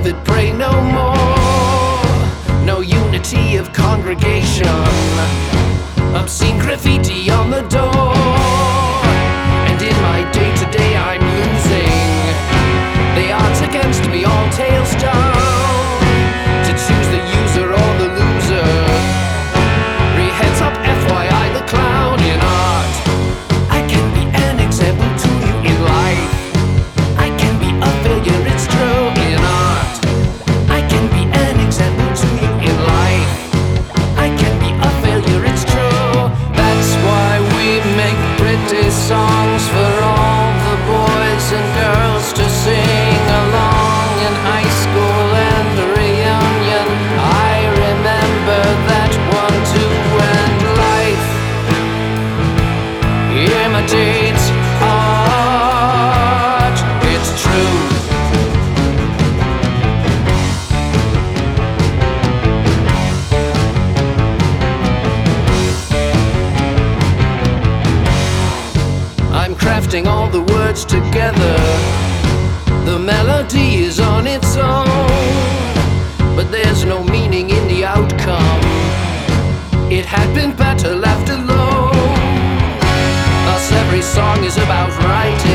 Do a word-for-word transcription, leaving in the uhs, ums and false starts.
that pray no more. No unity of congregation, obscene graffiti on the door. And in my day-to-day I'm losing. The odds against me, all tails down, to choose the user or the loser. Re-heads up, F Y I, the clown in art. I can be an example to you in life. I can be a failure, it's true, in art. I can be an example to you in life. I can be a failure, it's true. That's why we make pretty songs for all the boys and girls to sing along in high school and reunion. I remember that one too, and life imitates art, it's true. I'm crafting all the words together. The melody is on its own, but there's no meaning in the outcome. It had been better left alone. Thus every song is about writing.